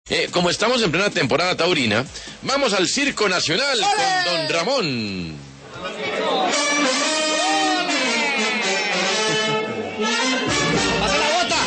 Como estamos en plena temporada taurina, vamos al Circo Nacional con Don Ramón. ¡Pasa la bota!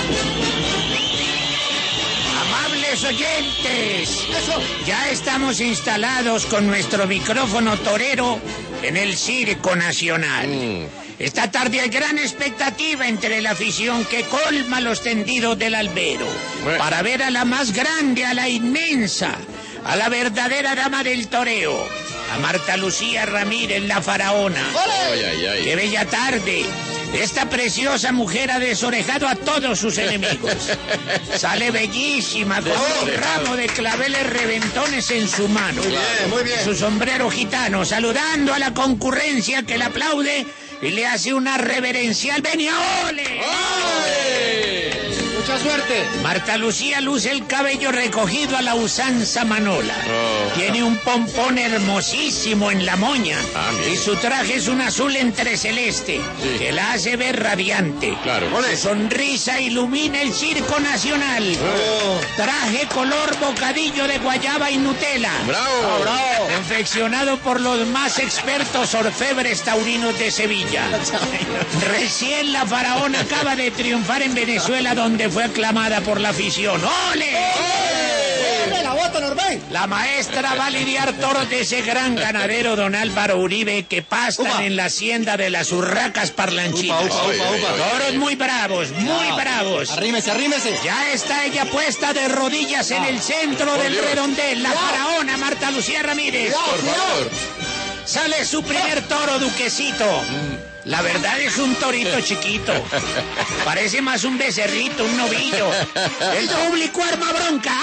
Amables oyentes, ya estamos instalados con nuestro micrófono torero en el Circo Nacional. Esta tarde hay gran expectativa entre la afición que colma los tendidos del albero para ver a la más grande, a la inmensa, a la verdadera dama del toreo, a Marta Lucía Ramírez, la faraona. Ay, ay, ay. ¡Qué bella tarde! Esta preciosa mujer ha desorejado a todos sus enemigos. Sale bellísima con un ramo de claveles reventones en su mano. Muy bien. Su sombrero gitano, saludando a la concurrencia que la aplaude y le hace una reverencial ¡Venia ole! Mucha suerte. Marta Lucía luce el cabello recogido a la usanza manola. Tiene un pompón hermosísimo en la moña. Y su traje es un azul entre celeste, que la hace ver radiante. Claro. Su sonrisa ilumina el Circo Nacional. Traje color bocadillo de guayaba y Nutella. ¡Bravo! Confeccionado por los más expertos orfebres taurinos de Sevilla. Recién la faraona acaba de triunfar en Venezuela, donde fue aclamada por la afición. ¡Ole! La bota, Norbey. La maestra va a lidiar toros de ese gran ganadero don Álvaro Uribe que pastan en la hacienda de las urracas parlanchinas. Toros muy bravos, muy bravos. Arrímese. Ya está ella puesta de rodillas en el centro del redondel, la faraona Marta Lucía Ramírez. Por favor. Sale su primer toro, Duquesito. La verdad es un torito chiquito. Parece más un becerrito, un novillo. El público arma bronca.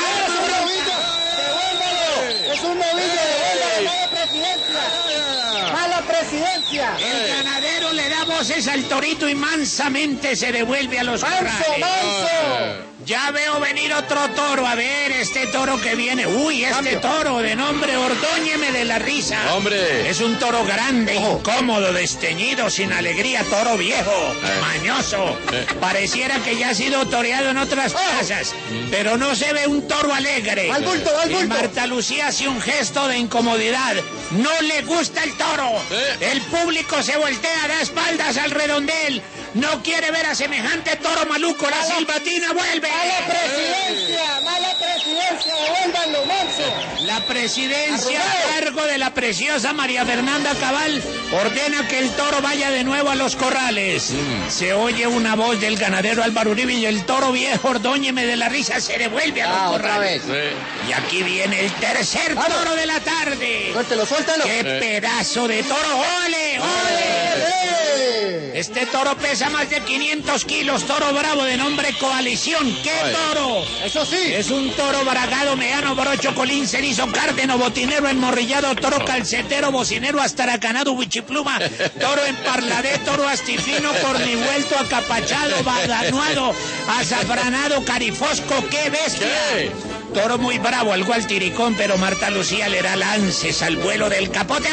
Es un novillo. ¡Mala presidencia! El ganadero le da voces al torito y mansamente se devuelve a los corrales. ¡Manso! Ya veo venir otro toro. A ver, este toro que viene. Uy, este toro de nombre Ordóñeme de la Risa. ¡Hombre! Es un toro grande, incómodo, desteñido, sin alegría, toro viejo, mañoso. Pareciera que ya ha sido toreado en otras plazas, pero no se ve un toro alegre. ¡Al bulto! Y Marta Lucía hace un gesto de incomodidad. No le gusta el toro. El público se voltea, da espaldas al redondel. No quiere ver a semejante toro maluco. La silbatina vuelve. ¡Mala presidencia! ¡Devuélvanlo, manso! La presidencia, a cargo de la preciosa María Fernanda Cabal, ordena que el toro vaya de nuevo a los corrales. Se oye una voz del ganadero Álvaro Uribe y el toro viejo Ordóñeme de la Risa se devuelve a los corrales. Y aquí viene el tercer toro de la tarde. Suéltalo. ¡Qué pedazo de toro! ¡Ole! Este toro pesa más de 500 kilos, toro bravo de nombre Coalición. ¡Qué toro! Eso sí. Es un toro bragado, meano, brocho, colín, cerizo, cárdeno, botinero, enmorrillado, toro calcetero, bocinero, astaracanado, huichipluma, toro emparladé, toro astifino, cornivuelto, acapachado, badanuado, azafranado, carifosco. ¡Qué bestia! Toro muy bravo, algo al tiricón, pero Marta Lucía le da lances al vuelo del capote.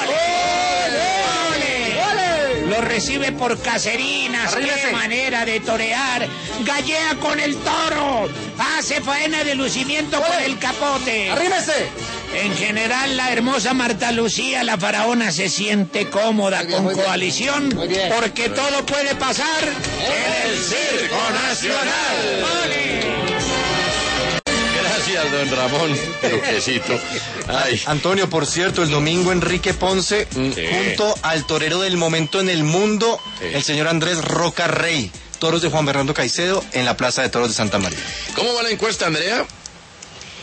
Lo recibe por caserinas. ¡Qué manera de torear! Gallea con el toro. Hace faena de lucimiento con el capote. ¡Arrímese! En general, la hermosa Marta Lucía, la faraona, se siente cómoda con Coalición, porque todo puede pasar en el Circo Nacional. ¡Ole! Gracias, don Ramón. Duquesito. Ay. Antonio, por cierto, el domingo Enrique Ponce, junto al torero del momento en el mundo, el señor Andrés Roca Rey. Toros de Juan Bernardo Caicedo en la Plaza de Toros de Santa María. ¿Cómo va la encuesta, Andrea?